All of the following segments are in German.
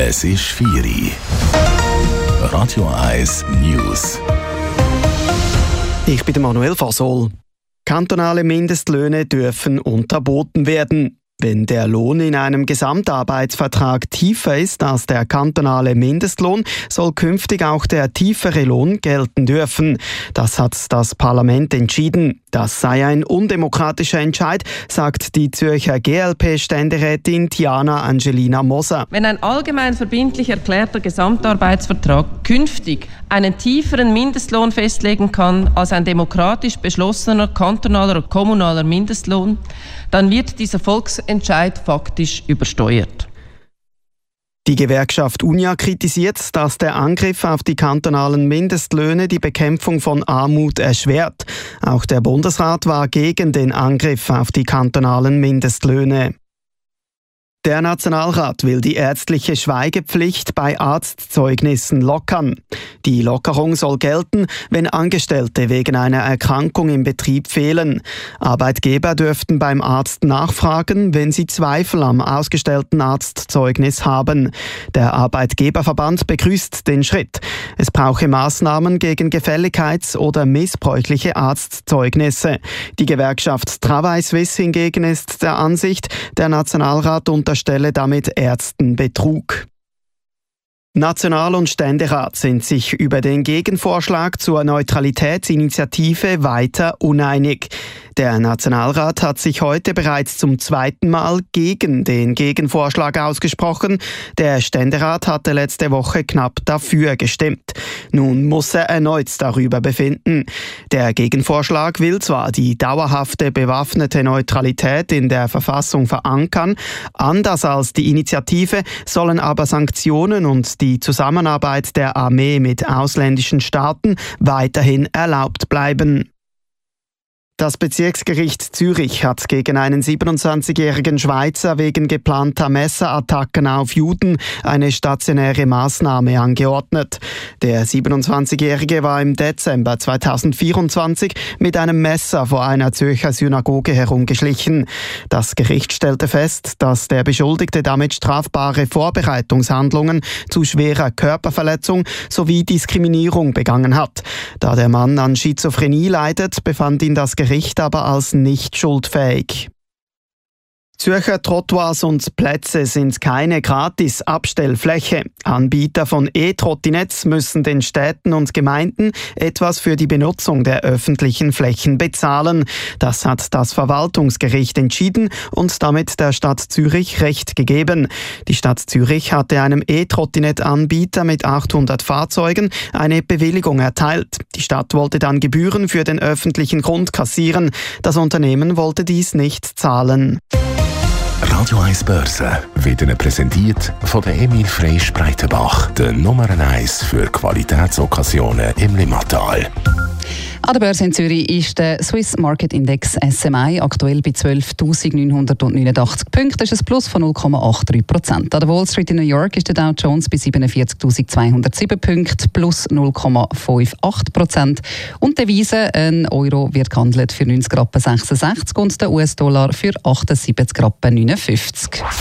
Es ist 4 Uhr. Radio 1 News. Ich bin Manuel Fasol. Kantonale Mindestlöhne dürfen unterboten werden. Wenn der Lohn in einem Gesamtarbeitsvertrag tiefer ist als der kantonale Mindestlohn, soll künftig auch der tiefere Lohn gelten dürfen. Das hat das Parlament entschieden. Das sei ein undemokratischer Entscheid, sagt die Zürcher GLP-Ständerätin Tiana Angelina Moser. Wenn ein allgemein verbindlich erklärter Gesamtarbeitsvertrag künftig einen tieferen Mindestlohn festlegen kann als ein demokratisch beschlossener kantonaler oder kommunaler Mindestlohn, dann wird dieser Volksentscheid faktisch übersteuert. Die Gewerkschaft UNIA kritisiert, dass der Angriff auf die kantonalen Mindestlöhne die Bekämpfung von Armut erschwert. Auch der Bundesrat war gegen den Angriff auf die kantonalen Mindestlöhne. Der Nationalrat will die ärztliche Schweigepflicht bei Arztzeugnissen lockern. Die Lockerung soll gelten, wenn Angestellte wegen einer Erkrankung im Betrieb fehlen. Arbeitgeber dürften beim Arzt nachfragen, wenn sie Zweifel am ausgestellten Arztzeugnis haben. Der Arbeitgeberverband begrüßt den Schritt. Es brauche Maßnahmen gegen Gefälligkeits- oder missbräuchliche Arztzeugnisse. Die Gewerkschaft Travail Suisse hingegen ist der Ansicht, der Nationalrat unterstelle damit Ärzten Betrug. National- und Ständerat sind sich über den Gegenvorschlag zur Neutralitätsinitiative weiter uneinig. Der Nationalrat hat sich heute bereits zum zweiten Mal gegen den Gegenvorschlag ausgesprochen. Der Ständerat hatte letzte Woche knapp dafür gestimmt. Nun muss er erneut darüber befinden. Der Gegenvorschlag will zwar die dauerhafte bewaffnete Neutralität in der Verfassung verankern, anders als die Initiative sollen aber Sanktionen und die Zusammenarbeit der Armee mit ausländischen Staaten weiterhin erlaubt bleiben. Das Bezirksgericht Zürich hat gegen einen 27-jährigen Schweizer wegen geplanter Messerattacken auf Juden eine stationäre Maßnahme angeordnet. Der 27-jährige war im Dezember 2024 mit einem Messer vor einer Zürcher Synagoge herumgeschlichen. Das Gericht stellte fest, dass der Beschuldigte damit strafbare Vorbereitungshandlungen zu schwerer Körperverletzung sowie Diskriminierung begangen hat. Da der Mann an Schizophrenie leidet, befand ihn das Gericht aber als nicht schuldfähig. Zürcher Trottoirs und Plätze sind keine Gratis-Abstellfläche. Anbieter von E-Trottinetts müssen den Städten und Gemeinden etwas für die Benutzung der öffentlichen Flächen bezahlen. Das hat das Verwaltungsgericht entschieden und damit der Stadt Zürich Recht gegeben. Die Stadt Zürich hatte einem E-Trottinett-Anbieter mit 800 Fahrzeugen eine Bewilligung erteilt. Die Stadt wollte dann Gebühren für den öffentlichen Grund kassieren. Das Unternehmen wollte dies nicht zahlen. Radio 1 Börse wird Ihnen präsentiert von der Emil Freysch Breitenbach, der Nummer 1 für Qualitätsokkasionen im Limmatal. An der Börse in Zürich ist der Swiss Market Index SMI aktuell bei 12.989 Punkten. Das ist ein Plus von 0,83%. An der Wall Street in New York ist der Dow Jones bei 47.207 Punkten, plus 0,58%. Und die Devise, ein Euro wird gehandelt für 90,66 Rappen und der US-Dollar für 78,59 Rappen.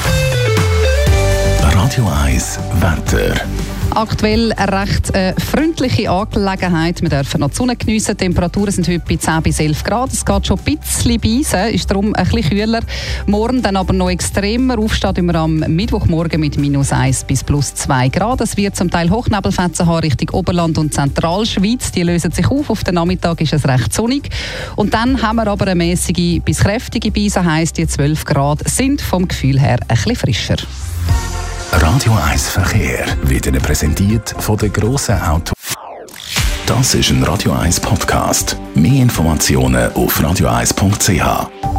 Radio 1 Wetter. Aktuell eine recht freundliche Angelegenheit. Wir dürfen noch die Sonne geniessen. Die Temperaturen sind heute bei 10 bis 11 Grad. Es geht schon ein bisschen beisen, ist darum ein bisschen kühler. Morgen dann aber noch extremer. Aufsteht immer am Mittwochmorgen mit -1 bis +2 Grad. Es wird zum Teil Hochnebelfetzen haben Richtung Oberland und Zentralschweiz. Die lösen sich auf. Auf den Nachmittag ist es recht sonnig. Und dann haben wir aber eine mäßige bis kräftige Beise. Heisst, die 12 Grad sind vom Gefühl her ein bisschen frischer. Radio 1 Verkehr wird Ihnen präsentiert von der grossen Auto. Das ist ein Radio 1 Podcast. Mehr Informationen auf radio1.ch.